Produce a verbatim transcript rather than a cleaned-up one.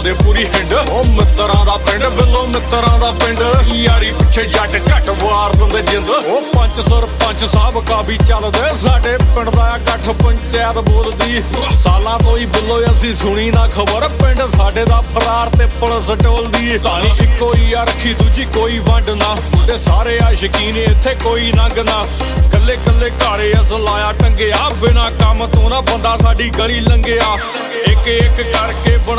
ਲਾਉਂਦੇ ਪੂਰੀ ਹਿੰਡ। ਉਹ ਮਿੱਤਰਾਂ ਦਾ ਪਿੰਡ ਬਿੱਲੋ ਮਿੱਤਰਾਂ ਦਾ ਪਿੰਡ, ਯਾਰੀ ਪਿੱਛੇ ਜੱਟ ਝੱਟ ਵਾਰ ਦਿੰਦੇ ਜਿੰਦ। ਉਹ ਪੰਚ ਸਰਪੰਚ ਸਾਹਿਬ ਕਾਬੀ ਚੱਲਦੇ, ਸਾਡੇ ਪਿੰਡ ਦਾ ਇਕੱਠ ਪੰਚਾਇਤ ਬੋਲਦੀ। ਸਾਲਾਂ ਤੋਂ ਹੀ ਬਿੱਲੋ ਅਸੀਂ ਸੁਣੀ ਨਾ ਖਬਰ, ਪਿੰਡ ਸਾਡੇ ਦਾ ਫਰਾਰ ਤੇ ਪੁਲਿਸ ਟੋਲਦੀ। ਕਹਾਣੀ ਇੱਕੋ ਹੀ ਆ ਰੱਖੀ ਦੂਜੀ ਕੋਈ ਵੰਡ ਨਾ, ਮੁੰਡੇ ਸਾਰੇ ਆਸ਼ਕੀਨ ਇੱਥੇ ਕੋਈ ਨੰਗ ਨਾ। ਕੱਲੇ ਕੱਲੇ ਘਾੜੇ ਅਸ ਲਾਇਆ ਟੰਗਿਆ, ਬਿਨਾ ਕੰਮ ਤੋਂ ਨਾ ਬੰਦਾ ਸਾਡੀ ਗਲੀ ਲੰਘਿਆ। ਇੱਕ ਇੱਕ ਕਰਕੇ ਬਣਾ